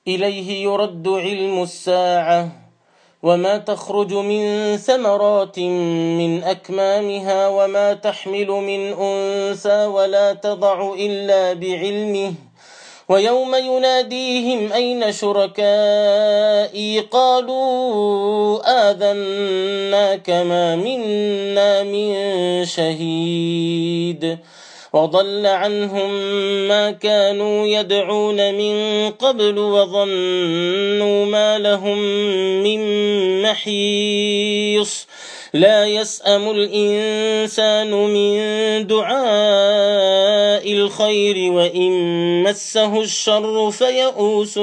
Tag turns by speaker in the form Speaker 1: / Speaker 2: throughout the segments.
Speaker 1: إليه يرد علم الساعة وما تخرج من ثمرات من أكمامها وما تحمل من أنثى ولا تضع إلا بعلمه ويوم يناديهم أين شركائي قالوا آذناك ما منا من شهيد وضل عنهم ما كانوا يدعون من قبل وظنوا ما لهم من محيص لا يسأم الإنسان من دعاء الخير وإن مسه الشر فيئوس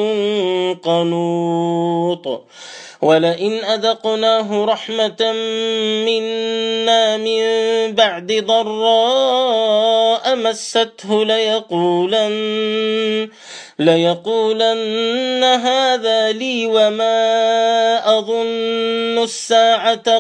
Speaker 1: قنوط ولئن أذقناه رحمة منا من بعد ضراء مسته ليقولن هذا لي وما أظن الساعة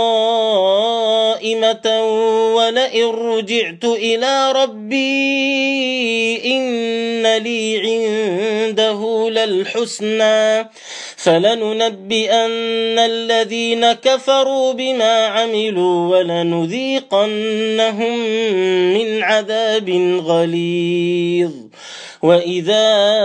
Speaker 1: قائمة ولئن رجعت إلى ربي إن لي عنده للحسنى فلننبئن الذين كفروا بما عملوا ولنذيقنهم من عذاب غليظ وإذا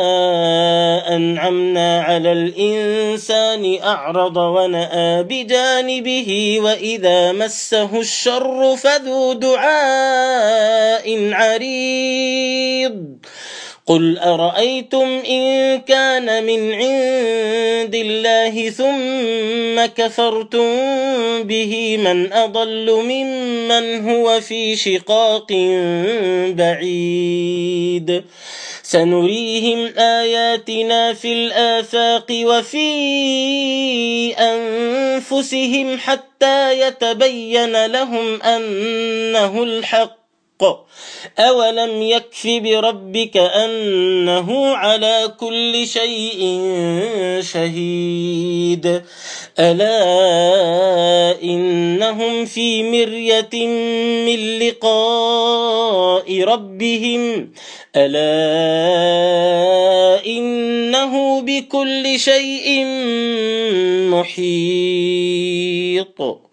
Speaker 1: أنعمنا على الإنسان أعرض ونأى بجانبه وإذا مسه الشر فذو دعاء عريض قل أرأيتم إن كان من عند الله ثم كفرتم به من أضل ممن هو في شقاق بعيد سنريهم آياتنا في الآفاق وفي أنفسهم حتى يتبين لهم أنه الحق أولم يكف بربك أنه على كل شيء شهيد ألا إنهم في مرية من لقاء ربهم ألا إنه بكل شيء محيط